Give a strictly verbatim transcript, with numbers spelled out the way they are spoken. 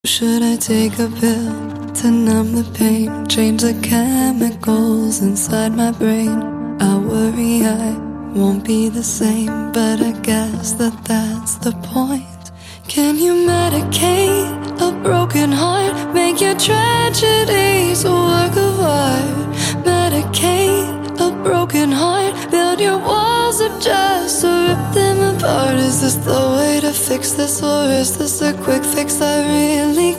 Should I take a pill to numb the pain? Change the chemicals inside my brain. I worry I won't be the same, but I guess that that's the point. Can you medicate a broken heart? Make your tragedies a work of art. Medicate a broken heart. Build your walls up just to rip them apart. Is this the way to fix this, or is this a quick fix I really